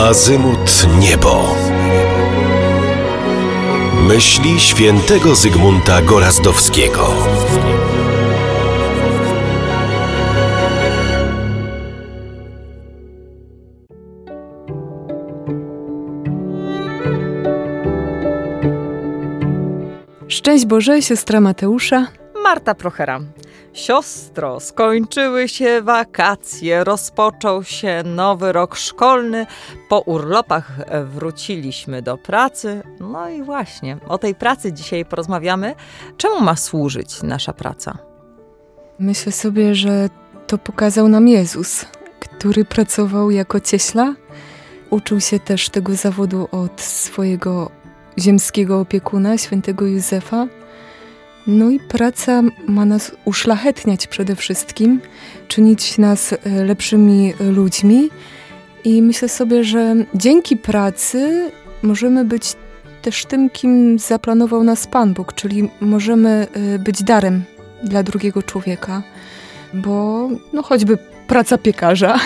Azymut Niebo. Myśli świętego Zygmunta Gorazdowskiego. Szczęść Boże, siostra Mateusza. Marta Prochera. Siostro, skończyły się wakacje, rozpoczął się nowy rok szkolny, po urlopach wróciliśmy do pracy. No i właśnie, o tej pracy dzisiaj porozmawiamy. Czemu ma służyć nasza praca? Myślę sobie, że to pokazał nam Jezus, który pracował jako cieśla. Uczył się też tego zawodu od swojego ziemskiego opiekuna, świętego Józefa. No i praca ma nas uszlachetniać przede wszystkim, czynić nas lepszymi ludźmi. I myślę sobie, że dzięki pracy możemy być też tym, kim zaplanował nas Pan Bóg, czyli możemy być darem dla drugiego człowieka, bo choćby praca piekarza,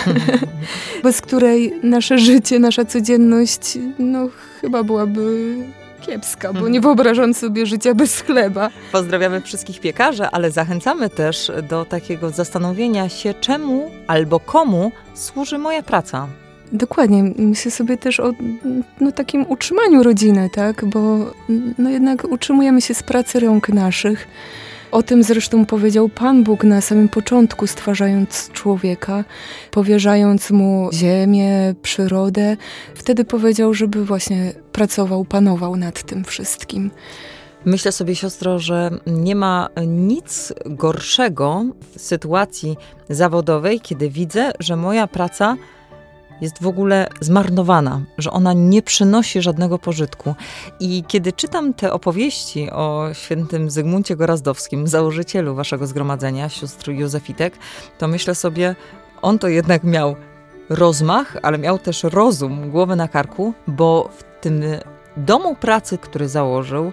bez której nasze życie, nasza codzienność chyba byłaby kiepska, bo nie wyobrażam sobie życia bez chleba. Pozdrawiamy wszystkich piekarzy, ale zachęcamy też do takiego zastanowienia się, czemu albo komu służy moja praca. Dokładnie. Myślę sobie też o takim utrzymaniu rodziny, tak? Bo jednak utrzymujemy się z pracy rąk naszych. O tym zresztą powiedział Pan Bóg na samym początku, stwarzając człowieka, powierzając mu ziemię, przyrodę. Wtedy powiedział, żeby właśnie pracował, panował nad tym wszystkim. Myślę sobie, siostro, że nie ma nic gorszego w sytuacji zawodowej, kiedy widzę, że moja praca jest w ogóle zmarnowana, że ona nie przynosi żadnego pożytku. I kiedy czytam te opowieści o świętym Zygmuncie Gorazdowskim, założycielu waszego zgromadzenia, sióstr Józefitek, to myślę sobie, on to jednak miał rozmach, ale miał też rozum, głowę na karku, bo w tym domu pracy, który założył,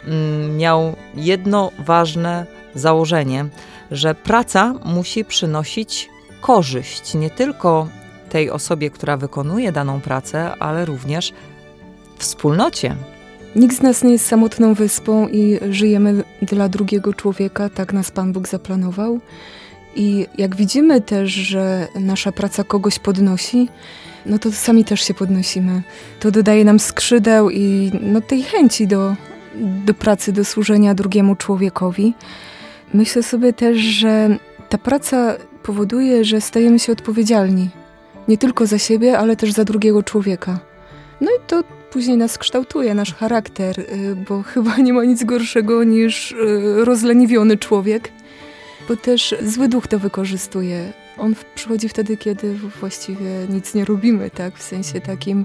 miał jedno ważne założenie, że praca musi przynosić korzyść, nie tylko tej osobie, która wykonuje daną pracę, ale również wspólnocie. Nikt z nas nie jest samotną wyspą i żyjemy dla drugiego człowieka, tak nas Pan Bóg zaplanował. I jak widzimy też, że nasza praca kogoś podnosi, to sami też się podnosimy. To dodaje nam skrzydeł i tej chęci do pracy, do służenia drugiemu człowiekowi. Myślę sobie też, że ta praca powoduje, że stajemy się odpowiedzialni. Nie tylko za siebie, ale też za drugiego człowieka. No i to później nas kształtuje, nasz charakter, bo chyba nie ma nic gorszego niż rozleniwiony człowiek, bo też zły duch to wykorzystuje. On przychodzi wtedy, kiedy właściwie nic nie robimy, tak? W sensie takim,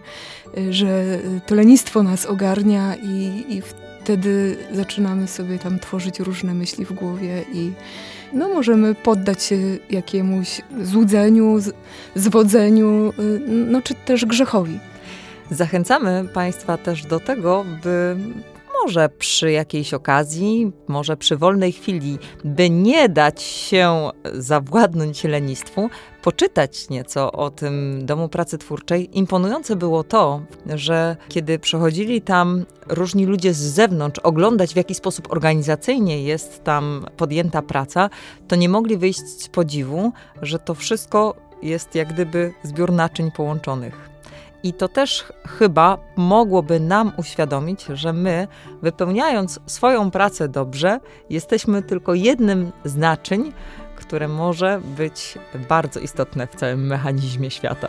że to lenistwo nas ogarnia i wtedy zaczynamy sobie tam tworzyć różne myśli w głowie i możemy poddać się jakiemuś złudzeniu, zwodzeniu, czy też grzechowi. Zachęcamy Państwa też do tego, by może przy jakiejś okazji, może przy wolnej chwili, by nie dać się zawładnąć lenistwu, poczytać nieco o tym domu pracy twórczej. Imponujące było to, że kiedy przychodzili tam różni ludzie z zewnątrz oglądać, w jaki sposób organizacyjnie jest tam podjęta praca, to nie mogli wyjść z podziwu, że to wszystko jest jak gdyby zbiór naczyń połączonych. I to też chyba mogłoby nam uświadomić, że my, wypełniając swoją pracę dobrze, jesteśmy tylko jednym z naczyń, które może być bardzo istotne w całym mechanizmie świata.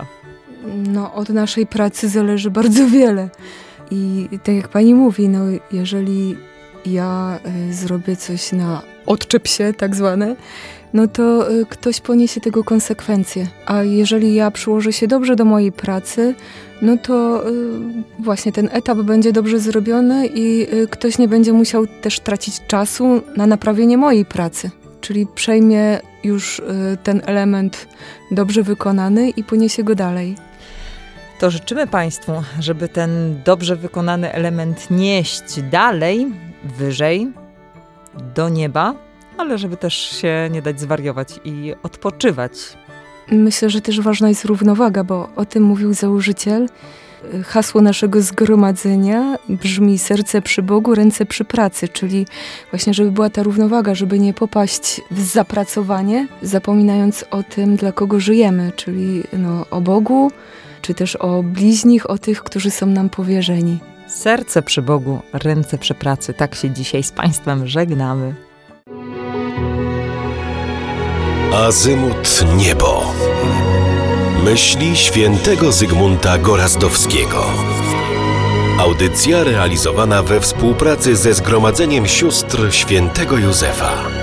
Od naszej pracy zależy bardzo wiele. I tak jak pani mówi, jeżeli ja zrobię coś na odczep się tak zwane, to ktoś poniesie tego konsekwencje. A jeżeli ja przyłożę się dobrze do mojej pracy, to właśnie ten etap będzie dobrze zrobiony i ktoś nie będzie musiał też tracić czasu na naprawienie mojej pracy. Czyli przejmie już ten element dobrze wykonany i poniesie go dalej. To życzymy Państwu, żeby ten dobrze wykonany element nieść dalej, wyżej, do nieba, ale żeby też się nie dać zwariować i odpoczywać Myślę, że też ważna jest równowaga, bo o tym mówił założyciel. Hasło naszego zgromadzenia brzmi: serce przy Bogu, ręce przy pracy, czyli właśnie, żeby była ta równowaga, żeby nie popaść w zapracowanie, zapominając o tym, dla kogo żyjemy, czyli o Bogu, czy też o bliźnich, o tych, którzy są nam powierzeni. Serce przy Bogu, ręce przy pracy. Tak się dzisiaj z Państwem żegnamy. Azymut Niebo. Myśli świętego Zygmunta Gorazdowskiego. Audycja realizowana we współpracy ze Zgromadzeniem Sióstr Świętego Józefa.